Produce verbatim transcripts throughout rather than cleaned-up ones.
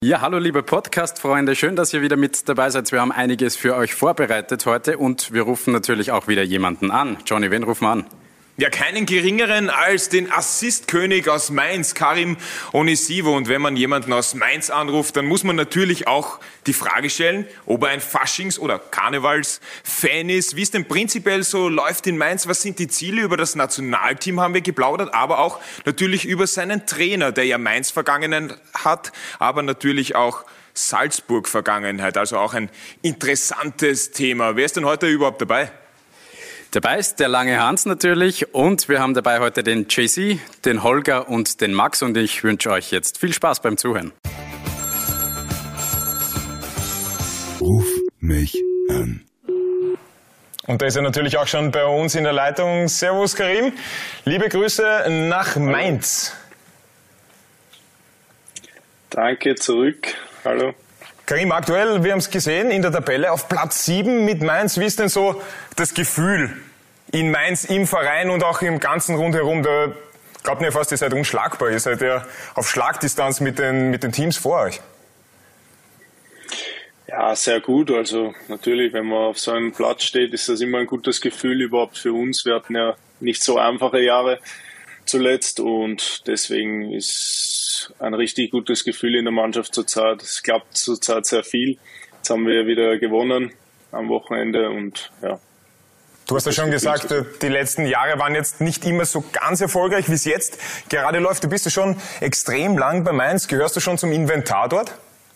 Ja, hallo liebe Podcast-Freunde, schön, dass ihr wieder mit dabei seid. Wir haben einiges für euch vorbereitet heute und wir rufen natürlich auch wieder jemanden an. Johnny, wen rufen wir an? Ja, keinen geringeren als den Assistkönig aus Mainz, Karim Onisivo. Und wenn man jemanden aus Mainz anruft, dann muss man natürlich auch die Frage stellen, ob er ein Faschings- oder Karnevals-Fan ist, wie es denn prinzipiell so läuft in Mainz, was sind die Ziele. Über das Nationalteam haben wir geplaudert, aber auch natürlich über seinen Trainer, der ja Mainz-Vergangenheit hat, aber natürlich auch Salzburg-Vergangenheit, also auch ein interessantes Thema. Wer ist denn heute überhaupt dabei? Dabei ist der lange Hans natürlich und wir haben dabei heute den J C, den Holger und den Max und ich wünsche euch jetzt viel Spaß beim Zuhören. Ruf mich an. Und da ist er natürlich auch schon bei uns in der Leitung. Servus Karim, liebe Grüße nach Mainz. Danke, zurück. Hallo. Karim, aktuell, wir haben es gesehen, in der Tabelle auf Platz sieben mit Mainz. Wie ist denn so das Gefühl in Mainz, im Verein und auch im ganzen Rundherum? Da glaubt mir fast, ihr seid unschlagbar. Ihr seid ja auf Schlagdistanz mit den, mit den Teams vor euch. Ja, sehr gut. Also natürlich, wenn man auf so einem Platz steht, ist das immer ein gutes Gefühl überhaupt für uns. Wir hatten ja nicht so einfache Jahre zuletzt und deswegen ist ein richtig gutes Gefühl in der Mannschaft zurzeit. Es klappt zurzeit sehr viel. Jetzt haben wir wieder gewonnen am Wochenende und ja. Du hast ja schon gesagt, die letzten Jahre waren jetzt nicht immer so ganz erfolgreich, wie es jetzt gerade läuft. Du bist ja schon extrem lang bei Mainz. Gehörst du schon zum Inventar dort?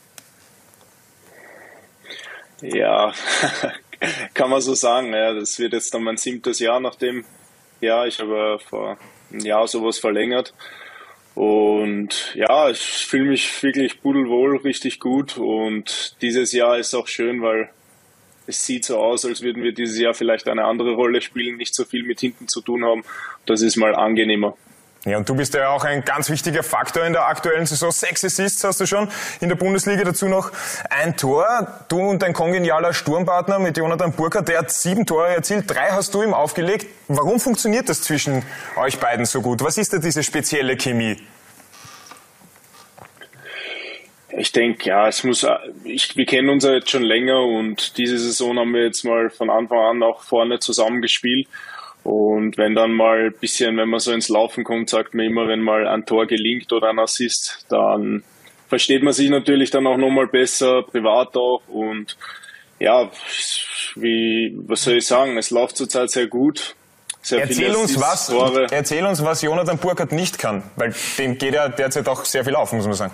Ja, kann man so sagen. Ja, das wird jetzt dann mein siebtes Jahr nach dem Jahr. Ich habe vor einem Jahr sowas verlängert. Und ja, ich fühle mich wirklich pudelwohl, richtig gut. Und dieses Jahr ist auch schön, weil es sieht so aus, als würden wir dieses Jahr vielleicht eine andere Rolle spielen, nicht so viel mit hinten zu tun haben. Das ist mal angenehmer. Ja, und du bist ja auch ein ganz wichtiger Faktor in der aktuellen Saison. Sechs Assists hast du schon in der Bundesliga, dazu noch ein Tor. Du und dein kongenialer Sturmpartner mit Jonathan Burkhardt, der hat sieben Tore erzielt, drei hast du ihm aufgelegt. Warum funktioniert das zwischen euch beiden so gut? Was ist da diese spezielle Chemie? Ich denke, ja, es muss, ich, wir kennen uns ja jetzt schon länger und diese Saison haben wir jetzt mal von Anfang an auch vorne zusammen gespielt. Und wenn dann mal ein bisschen, wenn man so ins Laufen kommt, sagt man immer, wenn mal ein Tor gelingt oder ein Assist, dann versteht man sich natürlich dann auch nochmal besser, privat auch. Und ja, wie, was soll ich sagen, es läuft zurzeit sehr gut. Sehr erzähl uns was, Tore. Erzähl uns, was Jonathan Burkhardt nicht kann, weil dem geht ja derzeit auch sehr viel auf, muss man sagen.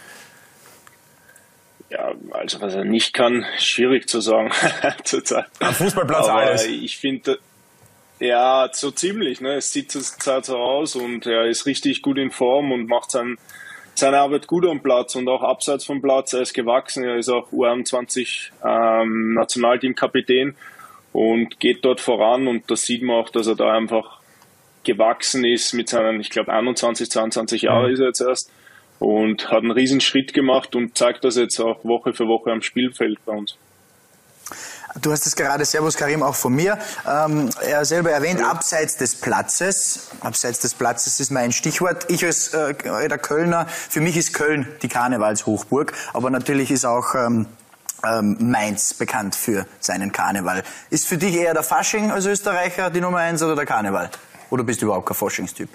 Ja, also was er nicht kann, schwierig zu sagen zurzeit. Am Fußballplatz aber alles. Ich finde, ja, so ziemlich. Ne? Es sieht zurzeit so aus und er ist richtig gut in Form und macht sein, seine Arbeit gut am Platz und auch abseits vom Platz. Er ist gewachsen, er ist auch U einundzwanzig ähm, Nationalteam-Kapitän und geht dort voran und das sieht man auch, dass er da einfach gewachsen ist mit seinen, ich glaube, einundzwanzig, zweiundzwanzig Jahre mhm. ist er jetzt erst. Und hat einen riesen Schritt gemacht und zeigt das jetzt auch Woche für Woche am Spielfeld bei uns. Du hast es gerade, Servus Karim, auch von mir. Ähm, er selber erwähnt, ja. abseits des Platzes. Abseits des Platzes ist mein Stichwort. Ich als äh, der Kölner, für mich ist Köln die Karnevalshochburg, aber natürlich ist auch ähm, ähm, Mainz bekannt für seinen Karneval. Ist für dich eher der Fasching als Österreicher die Nummer eins oder der Karneval? Oder bist du überhaupt kein Faschingstyp?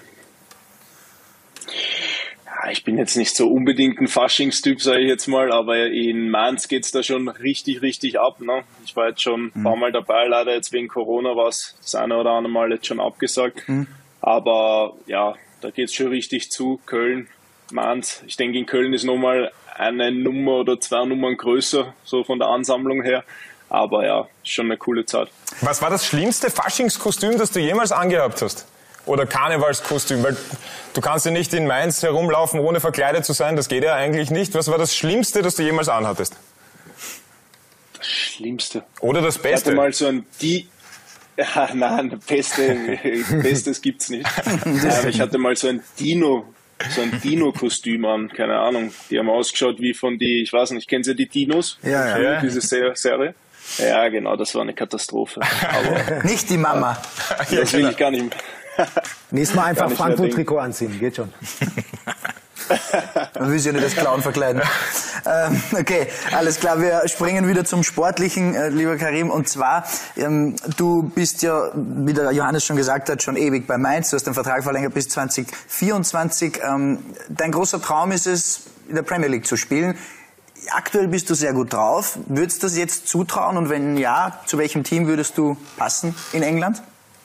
Ich bin jetzt nicht so unbedingt ein Faschingstyp, sage ich jetzt mal, aber in Mainz geht's da schon richtig, richtig ab. Ne? Ich war jetzt schon ein paar Mal dabei, leider jetzt wegen Corona war es das eine oder andere Mal jetzt schon abgesagt. Mhm. Aber ja, da geht's schon richtig zu. Köln, Mainz. Ich denke, in Köln ist nochmal eine Nummer oder zwei Nummern größer, so von der Ansammlung her. Aber ja, schon eine coole Zeit. Was war das schlimmste Faschingskostüm, das du jemals angehabt hast? Oder Karnevalskostüm, weil du kannst ja nicht in Mainz herumlaufen, ohne verkleidet zu sein, das geht ja eigentlich nicht. Was war das Schlimmste, das du jemals anhattest? Das Schlimmste? Oder das Beste? Ich hatte mal so ein Di... Ja, nein, Beste, Bestes gibt's nicht. ähm, ich hatte mal so ein Dino, so ein Dino-Kostüm an, keine Ahnung. Die haben ausgeschaut wie von die, ich weiß nicht, kennen Sie die Dinos? Ja, ja. Diese Serie? Ja, genau, das war eine Katastrophe. Aber nicht die Mama. Das will ich gar nicht mehr. Nächstes Mal einfach Frankfurt-Trikot anziehen, geht schon. Man will sich ja nicht als Clown verkleiden. ähm, okay, alles klar. Wir springen wieder zum Sportlichen, äh, lieber Karim. Und zwar, ähm, du bist ja, wie der Johannes schon gesagt hat, schon ewig bei Mainz. Du hast den Vertrag verlängert bis zwanzig vierundzwanzig. Ähm, dein großer Traum ist es, in der Premier League zu spielen. Aktuell bist du sehr gut drauf. Würdest du das jetzt zutrauen? Und wenn ja, zu welchem Team würdest du passen in England?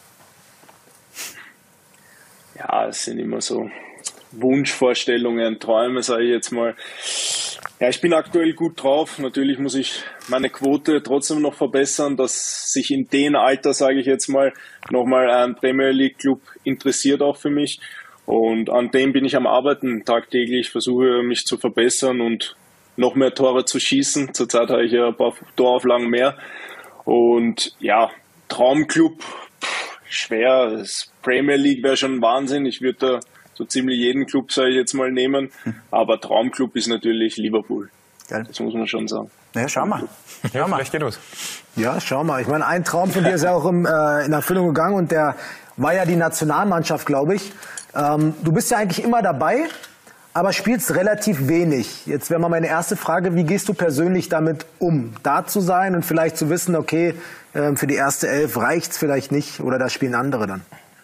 Ja, es sind immer so Wunschvorstellungen, Träume, sage ich jetzt mal. Ja, ich bin aktuell gut drauf. Natürlich muss ich meine Quote trotzdem noch verbessern, dass sich in dem Alter, sage ich jetzt mal, nochmal ein Premier League Club interessiert auch für mich. Und an dem bin ich am Arbeiten tagtäglich, versuche mich zu verbessern und noch mehr Tore zu schießen. Zurzeit habe ich ja ein paar Torauflagen mehr. Und ja, Traumclub, pff, schwer. Das Premier League wäre schon Wahnsinn. Ich würde da so ziemlich jeden Club, sage ich jetzt mal, nehmen. Aber Traumclub ist natürlich Liverpool. Geil. Das muss man schon sagen. Ja, schau mal. Ja, vielleicht geht was. Ja, schau mal. Ich meine, ein Traum von dir ist ja auch im, äh, in Erfüllung gegangen und der war ja die Nationalmannschaft, glaube ich. Ähm, du bist ja eigentlich immer dabei, aber spielst relativ wenig. Jetzt wäre mal meine erste Frage, wie gehst du persönlich damit um, da zu sein und vielleicht zu wissen, okay, äh, für die erste Elf reicht's vielleicht nicht oder da spielen andere dann?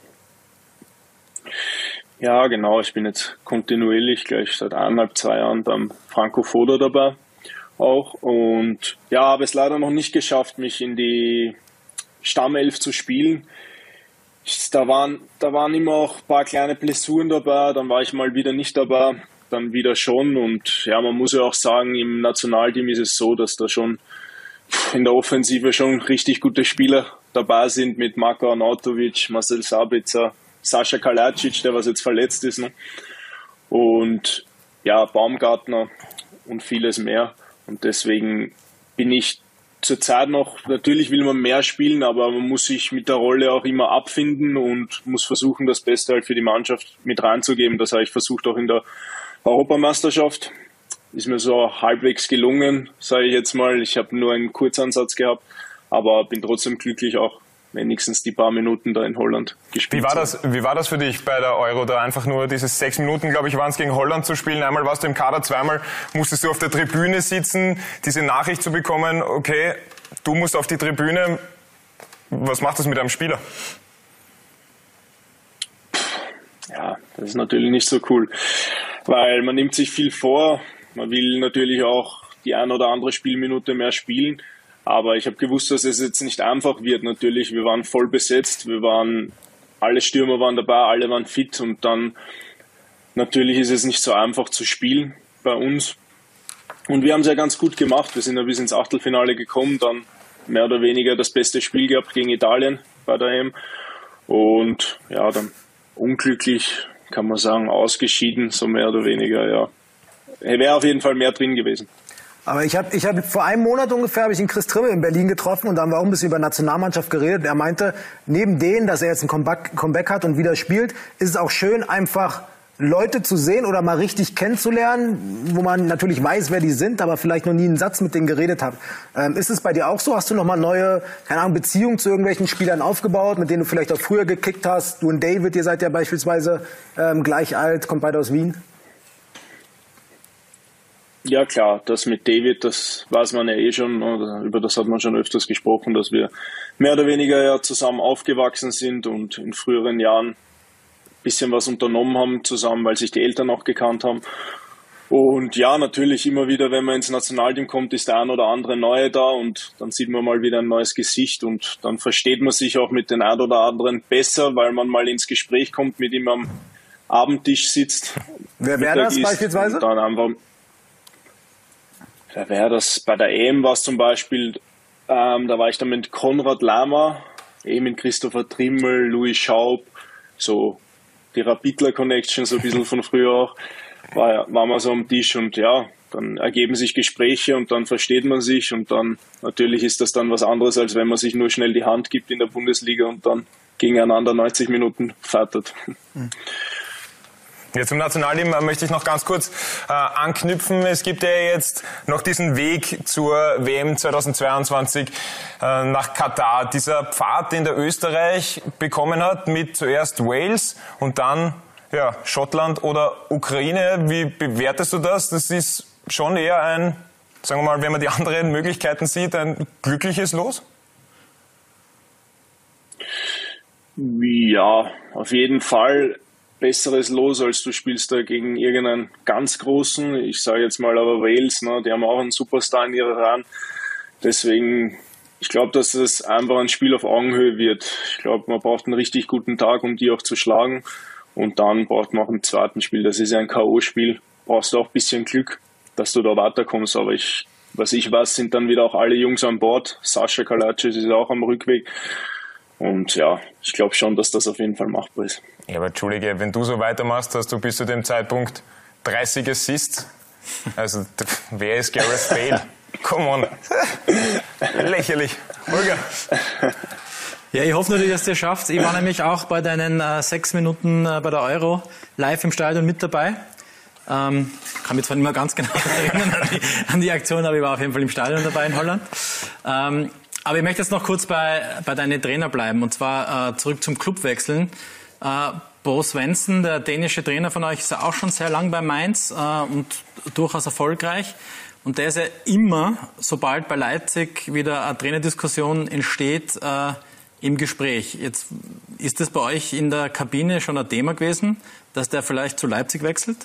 Ja, genau. Ich bin jetzt kontinuierlich gleich seit eineinhalb, zwei Jahren beim Franco Foda dabei auch. Und ja, habe es leider noch nicht geschafft, mich in die Stammelf zu spielen. Ich, da waren, da waren immer auch ein paar kleine Blessuren dabei. Dann war ich mal wieder nicht dabei, dann wieder schon. Und ja, man muss ja auch sagen, im Nationalteam ist es so, dass da schon in der Offensive schon richtig gute Spieler dabei sind mit Marko Arnautovic, Marcel Sabitzer, Sascha Kalajdzic, der was jetzt verletzt ist, ne? Und ja, Baumgartner und vieles mehr. Und deswegen bin ich zurzeit noch, natürlich will man mehr spielen, aber man muss sich mit der Rolle auch immer abfinden und muss versuchen, das Beste halt für die Mannschaft mit reinzugeben. Das habe ich versucht auch in der Europameisterschaft. Ist mir so halbwegs gelungen, sage ich jetzt mal. Ich habe nur einen Kurzansatz gehabt, aber bin trotzdem glücklich auch, wenigstens die paar Minuten da in Holland gespielt. Wie war das, wie war das für dich bei der Euro, da einfach nur diese sechs Minuten, glaube ich, waren es, gegen Holland zu spielen? Einmal warst du im Kader, zweimal musstest du auf der Tribüne sitzen, diese Nachricht zu bekommen, okay, du musst auf die Tribüne. Was macht das mit einem Spieler? Ja, das ist natürlich nicht so cool, weil man nimmt sich viel vor. Man will natürlich auch die ein oder andere Spielminute mehr spielen. Aber ich habe gewusst, dass es jetzt nicht einfach wird. Natürlich, wir waren voll besetzt, wir waren, alle Stürmer waren dabei, alle waren fit und dann natürlich ist es nicht so einfach zu spielen bei uns. Und wir haben es ja ganz gut gemacht. Wir sind ja bis ins Achtelfinale gekommen, dann mehr oder weniger das beste Spiel gehabt gegen Italien bei der E M. Und ja, dann unglücklich, kann man sagen, ausgeschieden, so mehr oder weniger, ja. Wäre auf jeden Fall mehr drin gewesen. Aber ich habe ich hab vor einem Monat ungefähr habe ich den Chris Trimmel in Berlin getroffen und da haben wir auch ein bisschen über Nationalmannschaft geredet. Er meinte, neben denen, dass er jetzt ein Comeback, Comeback hat und wieder spielt, ist es auch schön, einfach Leute zu sehen oder mal richtig kennenzulernen, wo man natürlich weiß, wer die sind, aber vielleicht noch nie einen Satz mit denen geredet hat. Ähm, ist es bei dir auch so? Hast du noch mal neue, keine Ahnung, Beziehungen zu irgendwelchen Spielern aufgebaut, mit denen du vielleicht auch früher gekickt hast? Du und David, ihr seid ja beispielsweise ähm, gleich alt, kommt beide aus Wien. Ja klar, das mit David, das weiß man ja eh schon, oder über das hat man schon öfters gesprochen, dass wir mehr oder weniger ja zusammen aufgewachsen sind und in früheren Jahren ein bisschen was unternommen haben zusammen, weil sich die Eltern auch gekannt haben. Und ja, natürlich immer wieder, wenn man ins Nationalteam kommt, ist der ein oder andere Neue da und dann sieht man mal wieder ein neues Gesicht und dann versteht man sich auch mit den ein oder anderen besser, weil man mal ins Gespräch kommt, mit ihm am Abendtisch sitzt. Wer wäre das beispielsweise? Und dann einfach Da wäre das bei der E M war es zum Beispiel, ähm, da war ich dann mit Konrad Lama, eben mit Christopher Trimmel, Louis Schaub, so die Rapidler Connection, so ein bisschen von früher auch, war, waren wir so am Tisch und ja, dann ergeben sich Gespräche und dann versteht man sich und dann natürlich ist das dann was anderes, als wenn man sich nur schnell die Hand gibt in der Bundesliga und dann gegeneinander neunzig Minuten fightet. Mhm. Ja, zum Nationalteam möchte ich noch ganz kurz äh, anknüpfen. Es gibt ja jetzt noch diesen Weg zur W M zweitausendzweiundzwanzig äh, nach Katar. Dieser Pfad, den der Österreich bekommen hat, mit zuerst Wales und dann Ja, Schottland oder Ukraine, wie bewertest du das? Das ist schon eher ein, sagen wir mal, wenn man die anderen Möglichkeiten sieht, ein glückliches Los? Ja, auf jeden Fall besseres Los, als du spielst da gegen irgendeinen ganz Großen. Ich sage jetzt mal aber Wales, ne, die haben auch einen Superstar in ihrer Reihen. Deswegen, ich glaube, dass es einfach ein Spiel auf Augenhöhe wird. Ich glaube, man braucht einen richtig guten Tag, um die auch zu schlagen. Und dann braucht man auch ein zweites Spiel. Das ist ja ein K O-Spiel. Brauchst du auch ein bisschen Glück, dass du da weiterkommst. Aber ich, was ich weiß, sind dann wieder auch alle Jungs an Bord. Sascha Kalajdzic ist auch am Rückweg. Und ja, ich glaube schon, dass das auf jeden Fall machbar ist. Ja, aber Entschuldige, wenn du so weitermachst, hast du bis zu dem Zeitpunkt dreißig Assists. Also, wer ist Gareth Bale? Come on. Lächerlich. Holger. Ja, ich hoffe natürlich, dass du es schaffst. Ich war nämlich auch bei deinen äh, sechs Minuten äh, bei der Euro live im Stadion mit dabei. Ähm, kann mich zwar nicht mehr ganz genau erinnern an die, an die Aktion, aber ich war auf jeden Fall im Stadion dabei in Holland. Ähm, Aber ich möchte jetzt noch kurz bei, bei deinen Trainer bleiben, und zwar äh, zurück zum Clubwechseln. Äh, Bo Svensson, der dänische Trainer von euch, ist ja auch schon sehr lang bei Mainz äh, und durchaus erfolgreich. Und der ist ja immer, sobald bei Leipzig wieder eine Trainerdiskussion entsteht, äh, im Gespräch. Jetzt ist das bei euch in der Kabine schon ein Thema gewesen, dass der vielleicht zu Leipzig wechselt?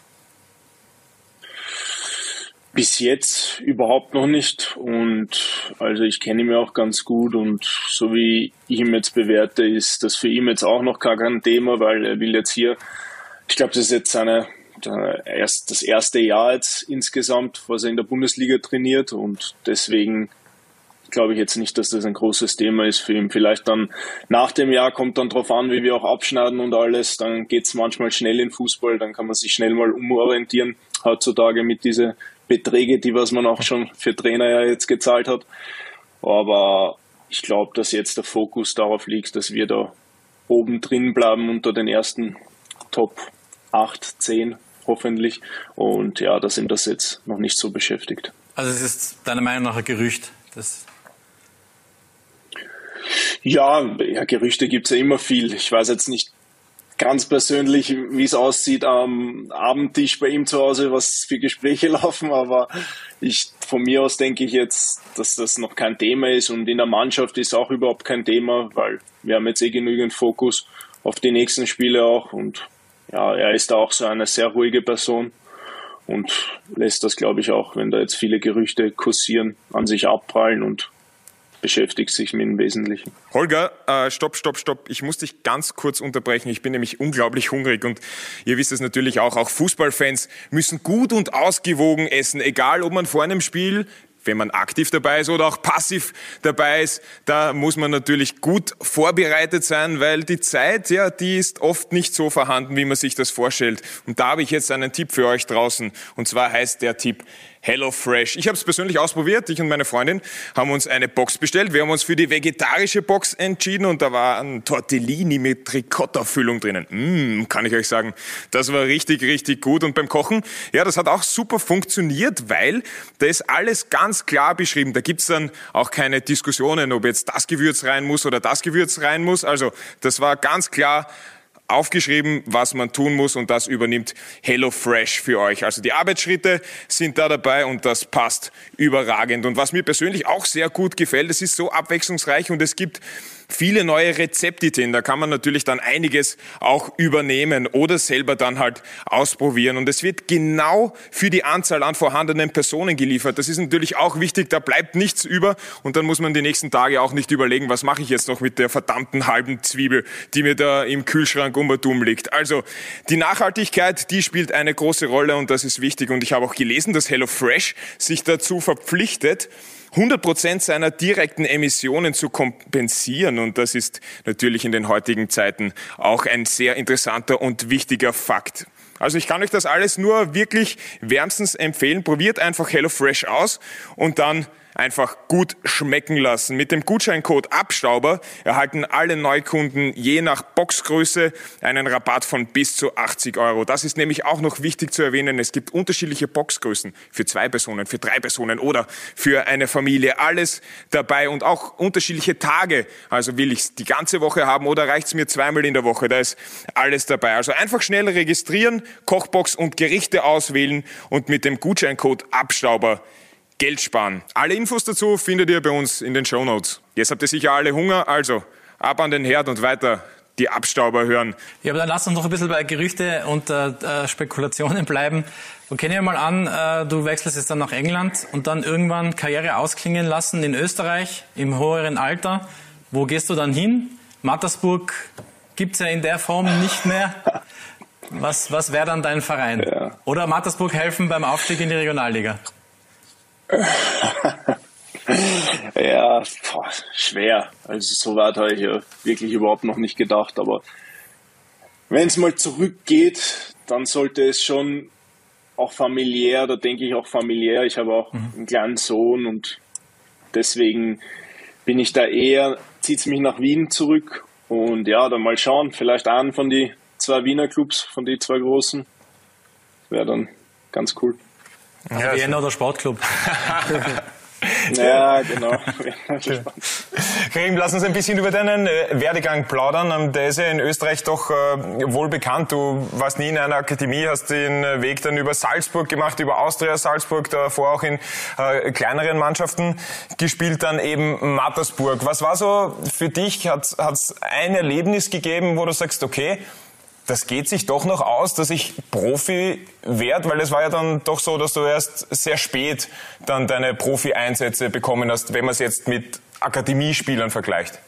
Bis jetzt überhaupt noch nicht, und also ich kenne ihn ja auch ganz gut, und so wie ich ihn jetzt bewerte, ist das für ihn jetzt auch noch gar kein Thema, weil er will jetzt hier, ich glaube, das ist jetzt seine, erst das erste Jahr jetzt insgesamt, was er in der Bundesliga trainiert, und deswegen glaube ich jetzt nicht, dass das ein großes Thema ist für ihn. Vielleicht dann nach dem Jahr, kommt dann drauf an, wie wir auch abschneiden und alles, dann geht es manchmal schnell in Fußball, dann kann man sich schnell mal umorientieren, heutzutage mit diesen Beträge, die was man auch schon für Trainer ja jetzt gezahlt hat. Aber ich glaube, dass jetzt der Fokus darauf liegt, dass wir da oben drin bleiben unter den ersten Top acht, zehn hoffentlich. Und ja, da sind das jetzt noch nicht so beschäftigt. Also es ist deiner Meinung nach ein Gerücht? Das ja, ja, Gerüchte gibt es ja immer viel. Ich weiß jetzt nicht ganz persönlich, wie es aussieht am Abendtisch bei ihm zu Hause, was für Gespräche laufen, aber ich, von mir aus denke ich jetzt, dass das noch kein Thema ist, und in der Mannschaft ist auch überhaupt kein Thema, weil wir haben jetzt eh genügend Fokus auf die nächsten Spiele auch, und ja, er ist da auch so eine sehr ruhige Person und lässt das, glaube ich, auch, wenn da jetzt viele Gerüchte kursieren, an sich abprallen und beschäftigt sich mit dem Wesentlichen. Holger, äh, stopp, stopp, stopp. Ich muss dich ganz kurz unterbrechen. Ich bin nämlich unglaublich hungrig, und ihr wisst es natürlich auch, auch Fußballfans müssen gut und ausgewogen essen, egal ob man vor einem Spiel, wenn man aktiv dabei ist oder auch passiv dabei ist, da muss man natürlich gut vorbereitet sein, weil die Zeit, ja, die ist oft nicht so vorhanden, wie man sich das vorstellt. Und da habe ich jetzt einen Tipp für euch draußen, und zwar heißt der Tipp HelloFresh. Ich habe es persönlich ausprobiert. Ich und meine Freundin haben uns eine Box bestellt. Wir haben uns für die vegetarische Box entschieden, und da war ein Tortellini mit Ricotta-Füllung drinnen. Mm, kann ich euch sagen, das war richtig, richtig gut. Und beim Kochen, ja, das hat auch super funktioniert, weil da ist alles ganz klar beschrieben. Da gibt's dann auch keine Diskussionen, ob jetzt das Gewürz rein muss oder das Gewürz rein muss. Also das war ganz klar aufgeschrieben, was man tun muss, und das übernimmt HelloFresh für euch. Also die Arbeitsschritte sind da dabei, und das passt überragend. Und was mir persönlich auch sehr gut gefällt, es ist so abwechslungsreich, und es gibt viele neue Rezeptideen. Da kann man natürlich dann einiges auch übernehmen oder selber dann halt ausprobieren. Und es wird genau für die Anzahl an vorhandenen Personen geliefert. Das ist natürlich auch wichtig, da bleibt nichts über, und dann muss man die nächsten Tage auch nicht überlegen, was mache ich jetzt noch mit der verdammten halben Zwiebel, die mir da im Kühlschrank um und um liegt. Also die Nachhaltigkeit, die spielt eine große Rolle, und das ist wichtig. Und ich habe auch gelesen, dass HelloFresh sich dazu verpflichtet, hundert Prozent seiner direkten Emissionen zu kompensieren. Und das ist natürlich in den heutigen Zeiten auch ein sehr interessanter und wichtiger Fakt. Also ich kann euch das alles nur wirklich wärmstens empfehlen. Probiert einfach HelloFresh aus und dann einfach gut schmecken lassen. Mit dem Gutscheincode Abstauber erhalten alle Neukunden je nach Boxgröße einen Rabatt von bis zu achtzig Euro. Das ist nämlich auch noch wichtig zu erwähnen. Es gibt unterschiedliche Boxgrößen für zwei Personen, für drei Personen oder für eine Familie. Alles dabei und auch unterschiedliche Tage. Also will ich es die ganze Woche haben oder reicht es mir zweimal in der Woche? Da ist alles dabei. Also einfach schnell registrieren, Kochbox und Gerichte auswählen und mit dem Gutscheincode Abstauber Geld sparen. Alle Infos dazu findet ihr bei uns in den Shownotes. Jetzt habt ihr sicher alle Hunger, also ab an den Herd und weiter die Abstauber hören. Ja, aber dann lass uns noch ein bisschen bei Gerüchte und äh, Spekulationen bleiben. Okay, nehmen wir mal an, äh, du wechselst jetzt dann nach England und dann irgendwann Karriere ausklingen lassen in Österreich im höheren Alter. Wo gehst du dann hin? Mattersburg gibt's ja in der Form nicht mehr. Was, was wäre dann dein Verein? Ja. Oder Mattersburg helfen beim Aufstieg in die Regionalliga? Ja, boah, schwer. Also so weit habe ich ja wirklich überhaupt noch nicht gedacht. Aber wenn es mal zurückgeht, dann sollte es schon auch familiär, da denke ich auch familiär. Ich habe auch mhm. einen kleinen Sohn und deswegen bin ich da eher, zieht es mich nach Wien zurück. Und ja, dann mal schauen, vielleicht einen von die zwei Wiener Clubs, von die zwei großen. Wäre dann ganz cool. Also ja, Vienna oder Sportclub. Ja, genau. Karim, lass uns ein bisschen über deinen äh, Werdegang plaudern. Der ist ja in Österreich doch äh, wohl bekannt. Du warst nie in einer Akademie, hast den Weg dann über Salzburg gemacht, über Austria Salzburg, davor auch in äh, kleineren Mannschaften gespielt, dann eben Mattersburg. Was war so für dich? Hat es ein Erlebnis gegeben, wo du sagst, okay, das geht sich doch noch aus, dass ich Profi werde, weil es war ja dann doch so, dass du erst sehr spät dann deine Profi-Einsätze bekommen hast, wenn man es jetzt mit Akademiespielern vergleicht.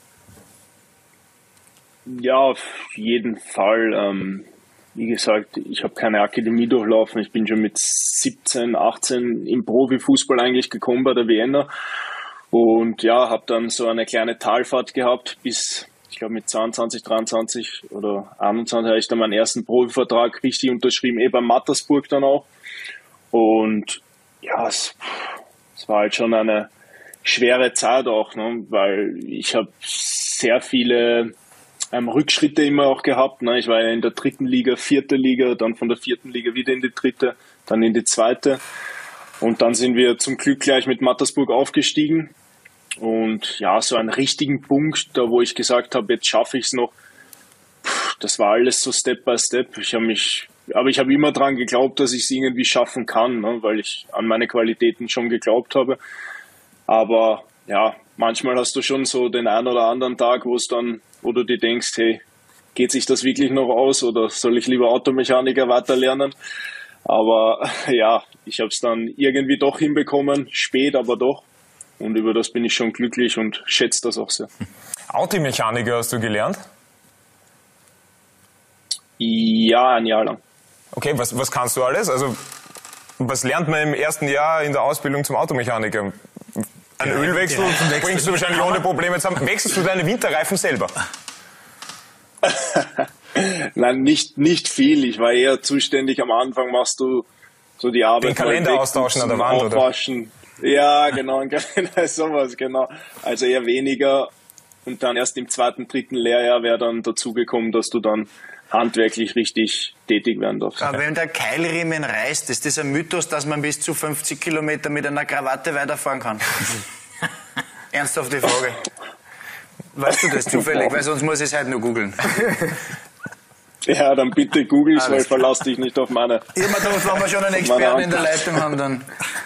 Ja, auf jeden Fall. Ähm, wie gesagt, ich habe keine Akademie durchlaufen. Ich bin schon mit siebzehn, achtzehn im Profifußball eigentlich gekommen bei der Vienna und ja, habe dann so eine kleine Talfahrt gehabt bis... Ich glaube, mit zweiundzwanzig, dreiundzwanzig oder einundzwanzig habe ich dann meinen ersten Profivertrag richtig unterschrieben, eh bei Mattersburg dann auch. Und ja, es, es war halt schon eine schwere Zeit auch, ne? Weil ich habe sehr viele ähm, Rückschritte immer auch gehabt. Ne? Ich war ja in der dritten Liga, vierte Liga, dann von der vierten Liga wieder in die dritte, dann in die zweite. Und dann sind wir zum Glück gleich mit Mattersburg aufgestiegen. Und ja, so einen richtigen Punkt, da wo ich gesagt habe, jetzt schaffe ich es noch, pff, das war alles so Step by Step. Ich habe mich, aber ich habe immer dran geglaubt, dass ich es irgendwie schaffen kann, ne, weil ich an meine Qualitäten schon geglaubt habe. Aber ja, manchmal hast du schon so den einen oder anderen Tag, wo es dann, wo du dir denkst, hey, geht sich das wirklich noch aus oder soll ich lieber Automechaniker weiterlernen? Aber ja, ich habe es dann irgendwie doch hinbekommen, spät, aber doch. Und über das bin ich schon glücklich und schätze das auch sehr. Automechaniker hast du gelernt? Ja, ein Jahr lang. Okay, was, was kannst du alles? Also, was lernt man im ersten Jahr in der Ausbildung zum Automechaniker? Ein ja, Ölwechsel bringst du wahrscheinlich ohne Probleme zusammen. Wechselst du deine Winterreifen selber? Nein, nicht, nicht viel. Ich war eher zuständig. Am Anfang machst du so die Arbeit. Den Kalender austauschen an der Wand, Aufwaschen. Oder? Ja, genau, sowas, genau. Also eher weniger und dann erst im zweiten, dritten Lehrjahr wäre dann dazugekommen, dass du dann handwerklich richtig tätig werden darfst. Aber wenn der Keilriemen reißt, ist das ein Mythos, dass man bis zu fünfzig Kilometer mit einer Krawatte weiterfahren kann? Ernsthafte Frage. Weißt du das zufällig? Weil sonst muss ich es halt nur googeln. Ja, dann bitte googel's, weil verlass dich nicht auf meine. Ich mir gedacht, wenn wir schon einen Experten in der Leitung haben, dann...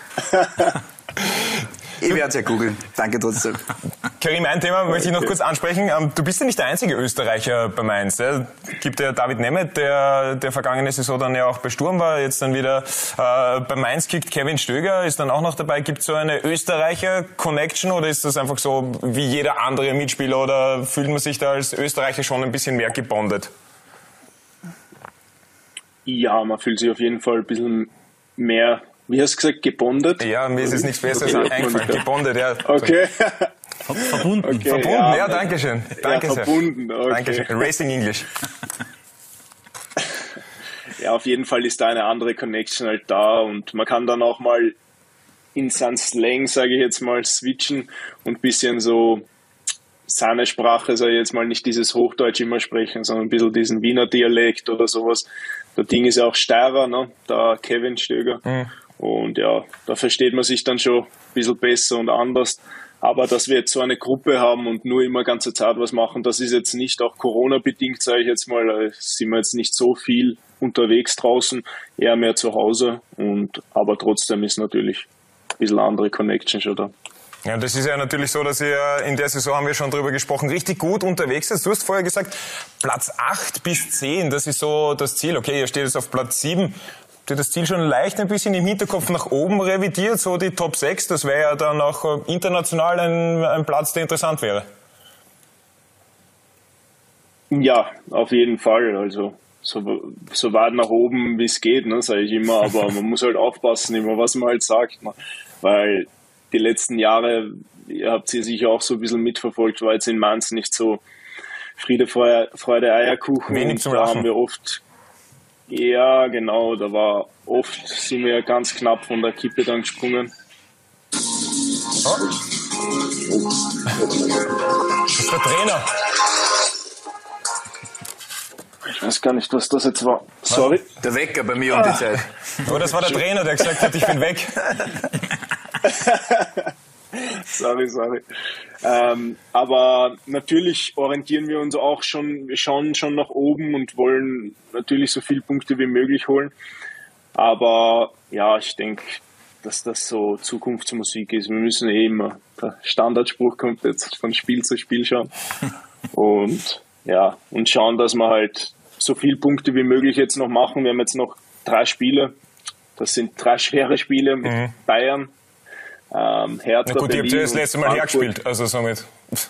Ich werde es ja googeln. Danke trotzdem. Karim, ein Thema möchte ich noch kurz ansprechen. Du bist ja nicht der einzige Österreicher bei Mainz. Es gibt ja David Nemeth, der der vergangene Saison dann ja auch bei Sturm war, jetzt dann wieder äh, bei Mainz kickt. Kevin Stöger ist dann auch noch dabei. Gibt es so eine Österreicher-Connection oder ist das einfach so wie jeder andere Mitspieler oder fühlt man sich da als Österreicher schon ein bisschen mehr gebondet? Ja, man fühlt sich auf jeden Fall ein bisschen mehr... Wie hast du gesagt, gebondet? Ja, mir ist es nichts Besseres okay. eingefallen. Gebondet, ja. Okay. Verbunden. Okay, verbunden, ja, ja danke schön. Danke ja, sehr. Verbunden, okay. Dankeschön. Racing English. Ja, auf jeden Fall ist da eine andere Connection halt da und man kann dann auch mal in seinen Slang, sage ich jetzt mal, switchen und ein bisschen so seine Sprache, sage ich jetzt mal, nicht dieses Hochdeutsch immer sprechen, sondern ein bisschen diesen Wiener Dialekt oder sowas. Der Ding ist ja auch Steirer, ne? Der Kevin Stöger. Mhm. Und ja, da versteht man sich dann schon ein bisschen besser und anders. Aber dass wir jetzt so eine Gruppe haben und nur immer ganze Zeit was machen, das ist jetzt nicht auch Corona-bedingt, sage ich jetzt mal. Da sind wir jetzt nicht so viel unterwegs draußen, eher mehr zu Hause. Und, aber trotzdem ist natürlich ein bisschen andere Connection schon da. Ja, das ist ja natürlich so, dass ihr in der Saison, haben wir schon drüber gesprochen, richtig gut unterwegs seid. Du hast vorher gesagt, Platz acht bis zehn, das ist so das Ziel. Okay, ihr steht jetzt auf Platz sieben. Habt ihr das Ziel schon leicht ein bisschen im Hinterkopf nach oben revidiert? So die Top sechs, das wäre ja dann auch international ein, ein Platz, der interessant wäre. Ja, auf jeden Fall. Also so, so weit nach oben, wie es geht, ne, sage ich immer. Aber man muss halt aufpassen, immer was man halt sagt. Ne? Weil die letzten Jahre, ihr habt sie sicher auch so ein bisschen mitverfolgt, war jetzt in Mainz nicht so Friede, Freude, Freude Eierkuchen. Wenig zum da Lachen. haben wir oft, ja genau, da war oft, sind wir ganz knapp von der Kippe dann gesprungen. Oh. Das ist der Trainer. Ich weiß gar nicht, was das jetzt war. Sorry. Der Wecker bei mir um die Zeit. Oh, das war der Trainer, der gesagt hat, ich bin weg. sorry, sorry. Ähm, aber natürlich orientieren wir uns auch schon, wir schauen schon nach oben und wollen natürlich so viele Punkte wie möglich holen. Aber ja, ich denke, dass das so Zukunftsmusik ist. Wir müssen eh immer, der Standardspruch kommt jetzt, von Spiel zu Spiel schauen. Und ja, und schauen, dass wir halt so viele Punkte wie möglich jetzt noch machen. Wir haben jetzt noch drei Spiele. Das sind drei schwere Spiele mit mhm. Bayern. Ähm, Hertha, Na gut, Berlin ihr habt ja das letzte Mal Frankfurt. hergespielt, also somit.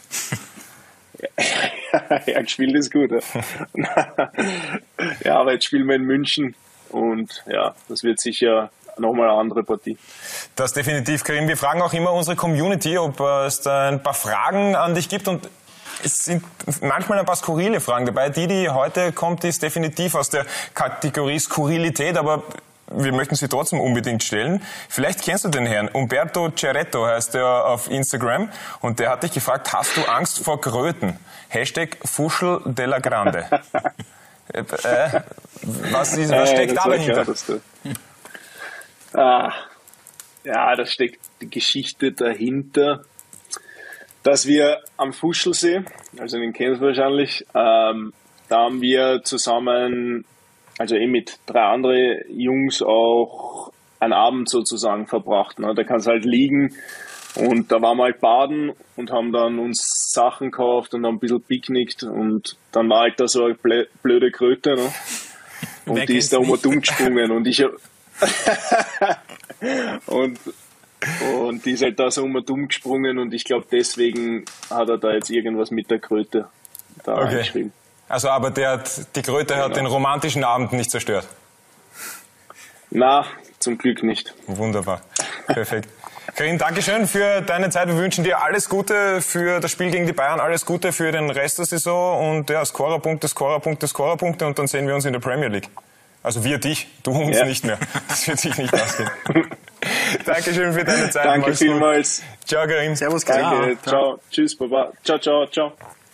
Hergespielt ist gut. Ja. Ja, aber jetzt spielen wir in München und ja, das wird sicher nochmal eine andere Partie. Das definitiv, Karim. Wir fragen auch immer unsere Community, ob es da ein paar Fragen an dich gibt und es sind manchmal ein paar skurrile Fragen dabei. Die, die heute kommt, ist definitiv aus der Kategorie Skurrilität, aber wir möchten sie trotzdem unbedingt stellen. Vielleicht kennst du den Herrn. Umberto Ceretto heißt er auf Instagram. Und der hat dich gefragt, hast du Angst vor Kröten? Hashtag Fuschel della Grande. äh, was, ist, was steckt da dahinter? Ah, ja, da steckt die Geschichte dahinter, dass wir am Fuschelsee, also den kennst du wahrscheinlich, ähm, da haben wir zusammen, also eh mit drei anderen Jungs auch einen Abend sozusagen verbracht. Ne? Da kannst du halt liegen und da waren wir halt baden und haben dann uns Sachen gekauft und haben ein bisschen picknickt und dann war halt da so eine blöde Kröte. Ne? Und Wer die ist da um und dumm gesprungen und ich und, und die ist halt da so um und dumm gesprungen und ich glaube deswegen hat er da jetzt irgendwas mit der Kröte da okay. eingeschrieben. Also, aber der hat, die Kröte hat genau. den romantischen Abend nicht zerstört? Na, zum Glück nicht. Wunderbar. Perfekt. Karim, Dankeschön für deine Zeit. Wir wünschen dir alles Gute für das Spiel gegen die Bayern, alles Gute für den Rest der Saison und ja, Scorerpunkte, Scorerpunkte, Scorerpunkte und dann sehen wir uns in der Premier League. Also wir dich, du uns ja. nicht mehr. Das wird sich nicht ausgehen. Dankeschön für deine Zeit. Danke Mach's vielmals. Gut. Ciao, Karim. Servus, Karim. Danke. Ciao. ciao. Tschüss, Baba. Ciao, ciao, ciao.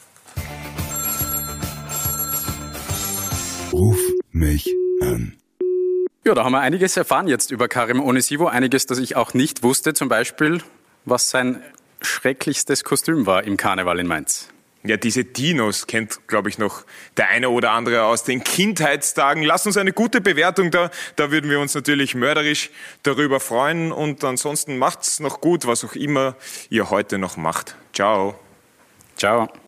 Ruf mich an. Ja, da haben wir einiges erfahren jetzt über Karim Onisivo. Einiges, das ich auch nicht wusste. Zum Beispiel, was sein schrecklichstes Kostüm war im Karneval in Mainz. Ja, diese Dinos kennt, glaube ich, noch der eine oder andere aus den Kindheitstagen. Lasst uns eine gute Bewertung da. Da würden wir uns natürlich mörderisch darüber freuen. Und ansonsten macht's noch gut, was auch immer ihr heute noch macht. Ciao. Ciao.